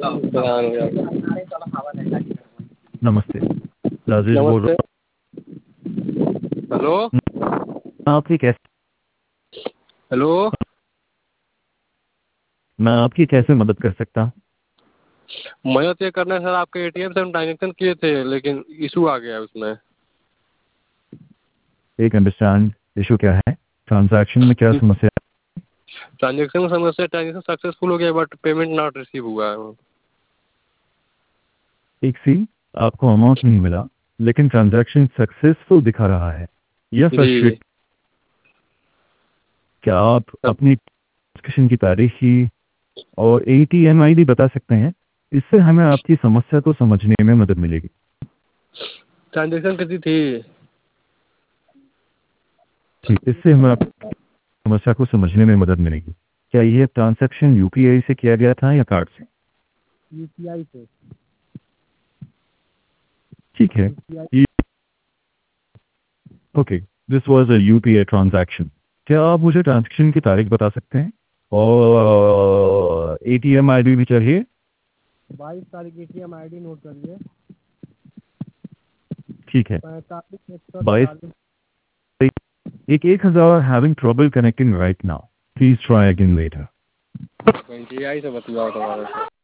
नमस्ते, राजेश बोल नमस्ते। रहा हेलो। हूँ। हेलो। मैं आपकी कैसे मदद कर सकता हूँ? मदद ये करना है सर, आपके एटीएम से हम ट्रांजेक्शन किए थे लेकिन इशू आ गया है उसमें। एक अंडरस्टैंड इशू क्या है? ट्रांजैक्शन में क्या समस्या है? ट्रांजेक्शन में समस्या, ट्रांजेक्शन सक्सेसफुल हो गया बट पेमेंट नॉट रिसीव हुआ है। एक सी, आपको अमाउंट नहीं मिला लेकिन ट्रांजैक्शन सक्सेसफुल दिखा रहा है। यह जी। फ्रस्ट्रेट। क्या आप अपनी ट्रांजैक्शन की तारीख की और एटीएम आईडी बता सकते हैं? इससे हमें आपकी समस्या को समझने में मदद मिलेगी। ट्रांजेक्शन कितनी थी? ठीक, इससे हमें आपकी समस्या को समझने में मदद मिलेगी। क्या यह ट्रांजैक्शन यूपीआई से किया गया था या कार्ड से? यूपीआई से। ठीक है। ये okay, this was a UPI transaction. क्या आप मुझे ट्रांजैक्शन की तारीख बता सकते हैं और एटीएम आईडी भी चाहिए? 22 तारीख एटीएम आईडी नोट करिए। ठीक है। 45 22 143। एक 1000 having trouble connecting right now, please try again later. यही से बतियाओ तुम्हारे से।